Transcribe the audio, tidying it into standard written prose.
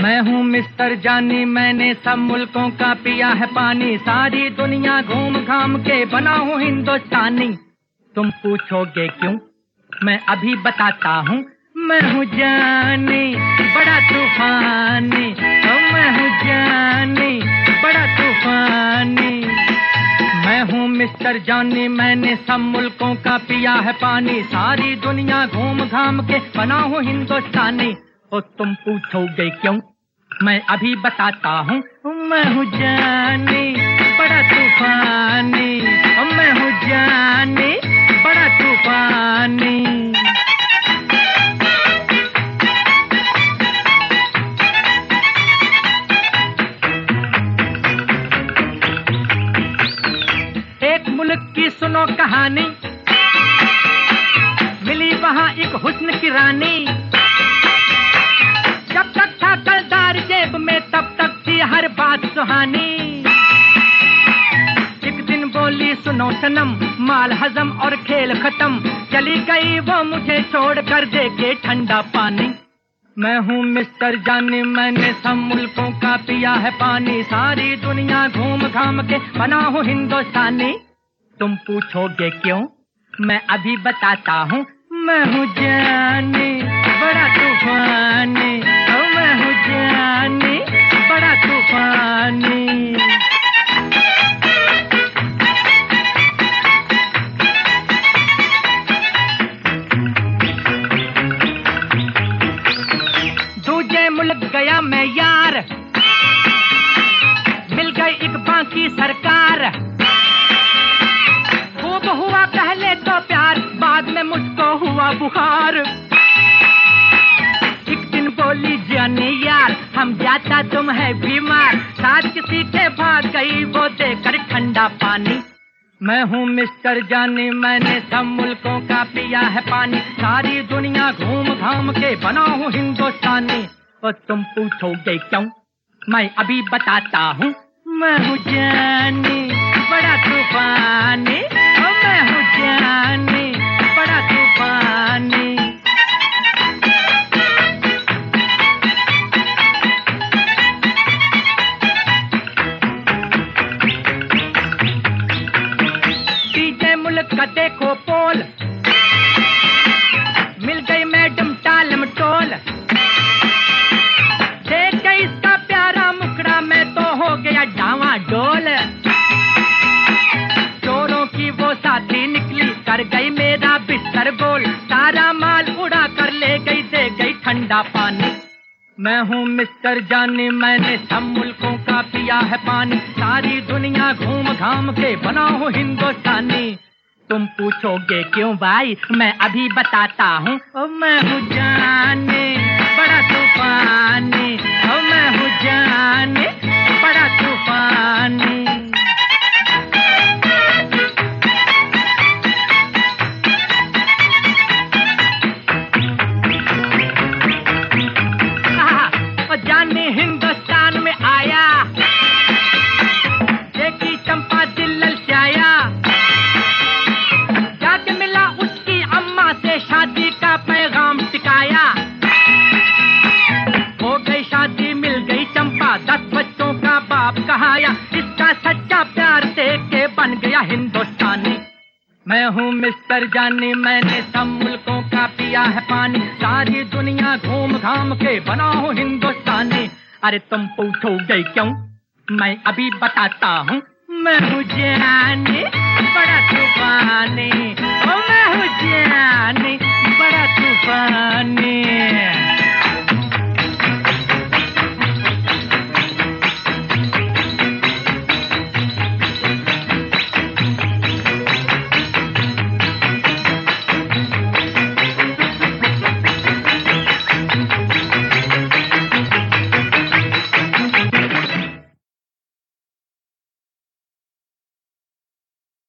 मैं हूँ मिस्टर जानी, मैंने सब मुल्कों का पिया है पानी, सारी दुनिया घूम घाम के बना हूँ हिंदुस्तानी। तुम पूछोगे क्यों, मैं अभी बताता हूँ। मैं हूँ जानी बड़ा तूफानी, मैं हूँ जानी बड़ा तूफानी। मैं हूँ मिस्टर जानी, मैंने सब मुल्कों का पिया है पानी, सारी दुनिया घूम घाम के बना हूँ हिंदुस्तानी। और तुम पूछोगे क्यों, मैं अभी बताता हूँ। मैं हूँ जानी बड़ा तूफानी, मैं हूँ जानी बड़ा तूफानी। एक मुल्क की सुनो कहानी, मिली वहाँ एक हुस्न की रानी। जब तक था कलदार जेब में तब तक थी हर बात सुहानी। एक दिन बोली सुनो सनम, माल हजम और खेल खत्म, चली गई वो मुझे छोड़ कर दे के ठंडा पानी। मैं हूँ मिस्टर जानी, मैंने सब मुल्कों का पिया है पानी, सारी दुनिया घूम घाम के बना हूँ हिंदुस्तानी। तुम पूछोगे क्यों, मैं अभी बताता हूँ। मैं हूँ जानी बड़ा तूफानी, मैं हूँ जानी बड़ा तूफानी। दूजे मुल्क गया मैं यार, मिल गई एक बाकी सरकार। खूब हुआ पहले तो प्यार, बाद में मुझको हुआ बुखार। एक दिन बोली जानी यार, हम जाता तुम है बीमार, साथ किसी के भाग गई वो देकर ठंडा पानी। मैं हूँ मिस्टर जानी, मैंने सब मुल्कों का पिया है पानी, सारी दुनिया घूम घाम के बना हूँ हिंदुस्तानी। और तुम पूछोगे क्यों, मैं अभी बताता हूँ। मैं हूँ जानी बड़ा तूफानी, मैं हूँ जानी बड़ा तूफानी। तीजे मुल्क का देखो पोल, मिल गई मैडम टालम टोल। देख गई इसका प्यारा मुखड़ा, मैं तो हो गया डावा डोल। चोरों की वो साथी निकली, कर गई मेरा बिस्तर गोल, सारा माल उड़ा कर ले गई, दे गई ठंडा पानी। मैं हूँ मिस्टर जानी, मैंने सब मुल्कों का पिया है पानी, सारी दुनिया घूम घाम के बना हूँ हिंदुस्तानी। तुम पूछोगे क्यों भाई, मैं अभी बताता हूँ। मैं हूँ जानी बड़ा तूफानी, मैं हूँ जानी बड़ा तूफानी। जानी हिंदुस्तान में आया, देखी चंपा दिल ललचाया, जाके मिला उसकी अम्मा से, शादी का पैगाम टिकाया। हो गई शादी, मिल गई चंपा, 10 बच्चों का बाप कहाया, इसका सच्चा प्यार देख के बन गया हिंदुस्तानी। मैं हूँ मिस्टर जानी, मैंने सब मुल्कों का पिया है पानी, सारी दुनिया घूम घाम के बना हूँ हिंदुस्तानी। अरे तुम पूछोगे क्यों, मैं अभी बताता हूँ। मैं हूँ जानी बड़ा तूफानी, मैं हूँ जानी